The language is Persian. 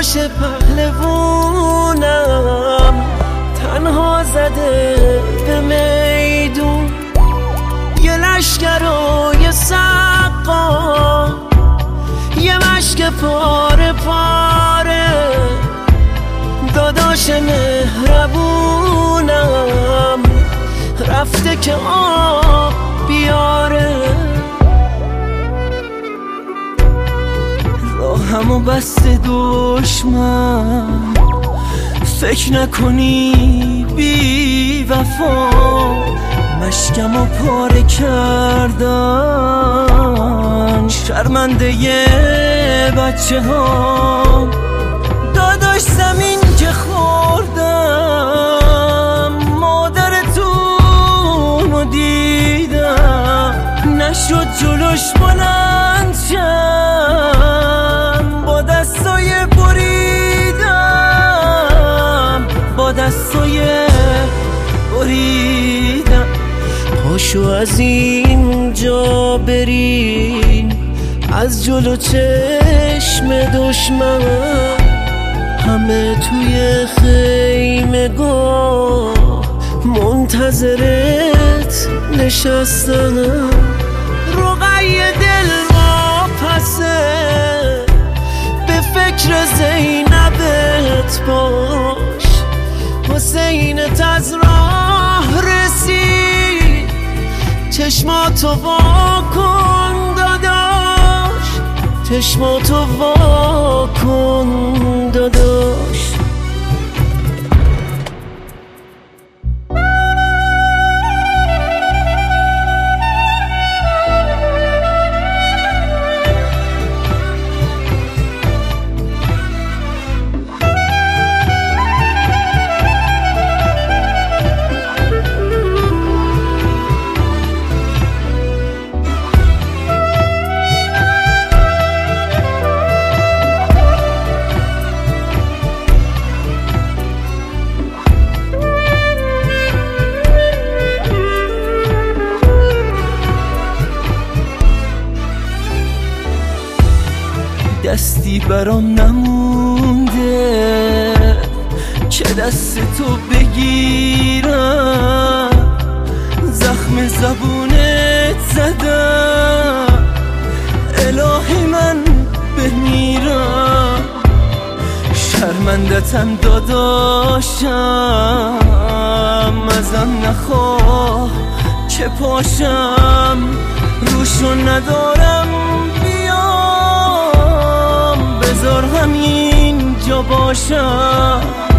داداش پهلوونم تنها زده به میدون، یه لشکر و یه سقا، یه مشک پاره پاره. داداش مهربونم رفته که آب بیاره، راهمو بسته دشمن، فکر نکنی بی وفا، مشکمو پاره کردن شرمنده بچه ها. داداش زمین که خوردم مادرتونو دیدم، نشد جلوش بلند شم، با دستای بریدم، با دستای بریدم. پاشو از اینجا بریم از جلو چشم دشمن، همه توی خیمگاه منتظرت نشستن. رقی دل واپسه به فکر زینبت باش، حسینت از راه رسید چشماتو واکن داداش، چشماتو واکن داداش. دستی برام نمونده که دست تو بگیرم، زخم زبونت زدم الهی من بمیرم، شرمندتم داداشم، ازم نخواه که پاشم روشو ندارم، بذار همینجا باشم.